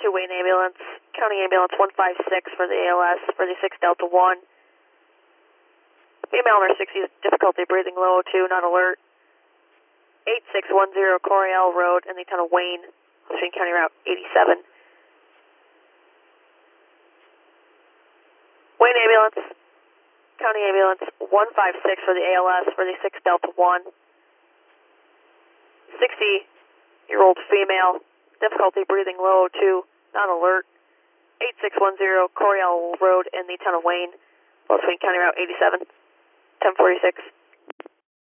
to Wayne Ambulance, County Ambulance 156 for the ALS for the 6 Delta 1. Female under 60 is difficulty breathing low, 2, not alert. 8610 Coryell Road in the town of Wayne, Washington County Route 87. Wayne Ambulance, County Ambulance 156 for the ALS for the 6 Delta 1. 60-year-old female, difficulty breathing low, 2, not alert. 8610 Coryell Road in the town of Wayne, Washington County Route 87. 1046.